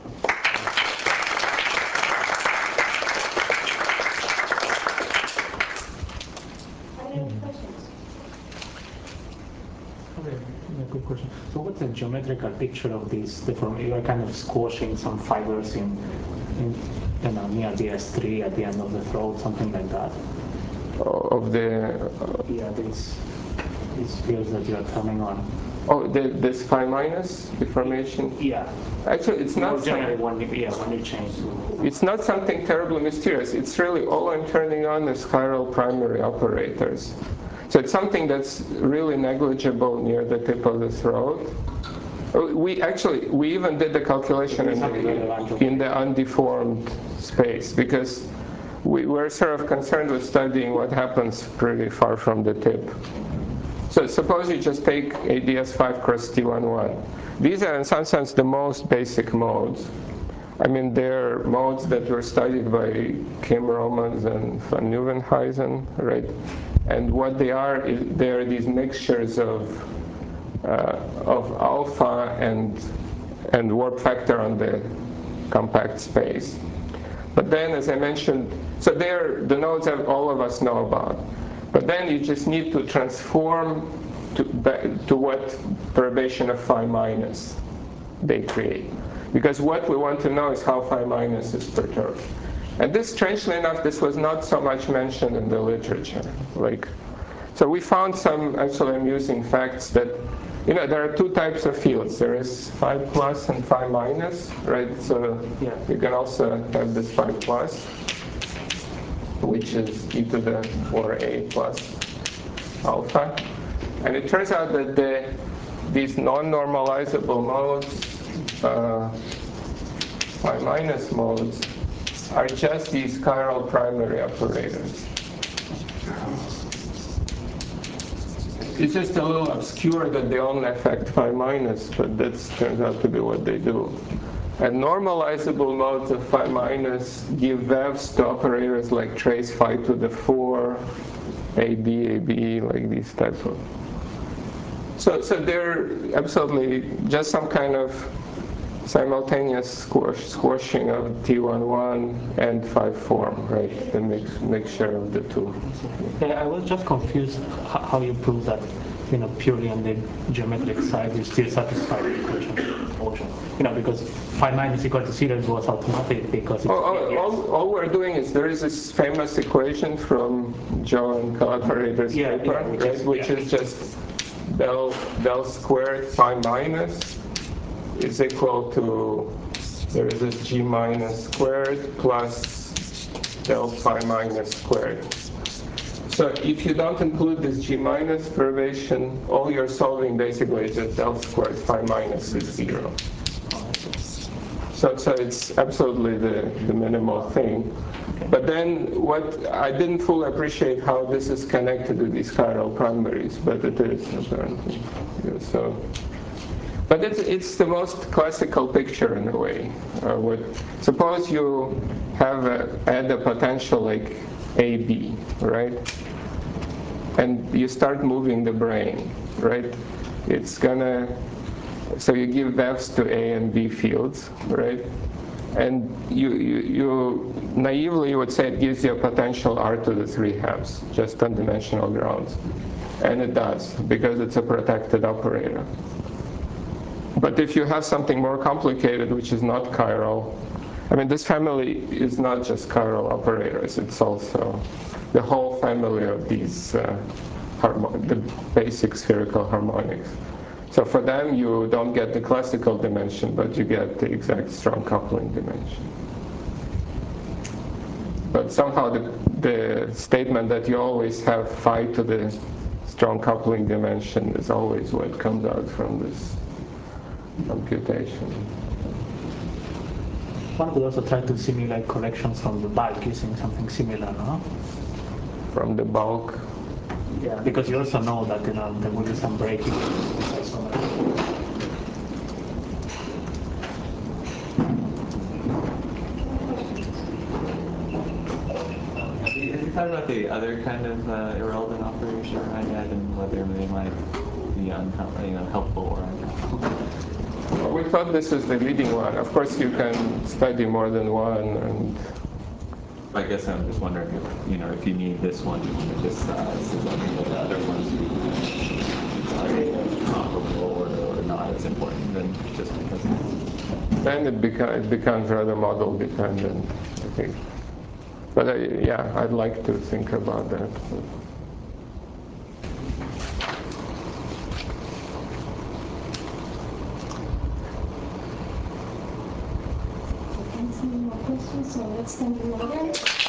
Are there any questions? Okay, yeah, good question. So what's the geometrical picture of this deform? You are kind of squashing some fibers in, in you know, near the S three at the end of the throat, something like that. Of the uh, yeah, these these fields that you are turning on. Oh, the, this phi minus deformation? Yeah. Actually, it's not More generally when you, yeah, when you change to... It's not something terribly mysterious. It's really all I'm turning on is chiral primary operators. So it's something that's really negligible near the tip of the throat. We actually, we even did the calculation in the, in the undeformed space, because we were sort of concerned with studying what happens pretty far from the tip. So suppose you just take A D S five cross T eleven. These are in some sense the most basic modes. I mean, they're modes that were studied by Kim Romans and van Nieuwenhuizen, right? And what they are, is they're these mixtures of uh, of alpha and and warp factor on the compact space. But then, as I mentioned, so they're the nodes that all of us know about. But then you just need to transform to, to what perturbation of phi minus they create. Because what we want to know is how phi minus is perturbed. And this, strangely enough, this was not so much mentioned in the literature. Like, so we found some actually amusing facts that, you know, there are two types of fields. There is phi plus and phi minus, right? So yeah, you can also have this phi plus, which is e to the four a plus alpha. And it turns out that the, these non-normalizable modes, uh, phi minus modes, are just these chiral primary operators. It's just a little obscure that they only affect phi minus, but that turns out to be what they do. And normalizable modes of phi minus give vevs to operators like trace phi to the four, A B, A B, like these types of. So, so they're absolutely just some kind of simultaneous squash, squashing of T one one and five form, right? The mix, mixture of the two. Yeah, I was just confused h- how you prove that, you know, purely on the geometric side you still satisfy the equation of motion. You know, because phi minus equal to zero was automatic because it's All, all, yes. all, all we're doing is there is this famous equation from Joe and collaborators' Yeah, paper, yeah, which right? is- Which yeah. is just del del squared phi minus is equal to, there is this g minus squared plus del phi minus squared. So if you don't include this g minus derivation, all you're solving basically is just del squared phi minus is zero. So, so it's absolutely the, the minimal thing. But then what I didn't fully appreciate how this is connected to these chiral primaries, but it is apparently. Yeah, so, but it's it's the most classical picture in a way. Uh, what, suppose you have a, add a potential like A B, right? And you start moving the brain, right? It's gonna. So you give vefs to A and B fields, right? And you, you, you naively would say it gives you a potential R to the three halves, just on dimensional grounds. And it does, because it's a protected operator. But if you have something more complicated, which is not chiral, I mean, this family is not just chiral operators, it's also the whole family of these, uh, harmo- the basic spherical harmonics. So for them, you don't get the classical dimension, but you get the exact strong coupling dimension. But somehow the, the statement that you always have phi to the strong coupling dimension is always what comes out from this computation. One could also try to simulate corrections from the bulk using something similar, no? From the bulk. Yeah, because you also know that, you know, there will be some breaking. Have you, have you thought about the other kind of uh, irrelevant operation I had and whether they might be uncom- you know, helpful or unhelpful? Well, we thought this is the leading one. Of course, you can study more than one, and I guess I'm just wondering if, you know, if you need this one at this size, does that mean that the other ones are comparable or, or not as important than just because of then it, beca- it becomes rather model dependent, I think. But I, yeah, I'd like to think about that. I can't see any more questions, so let's stand in order.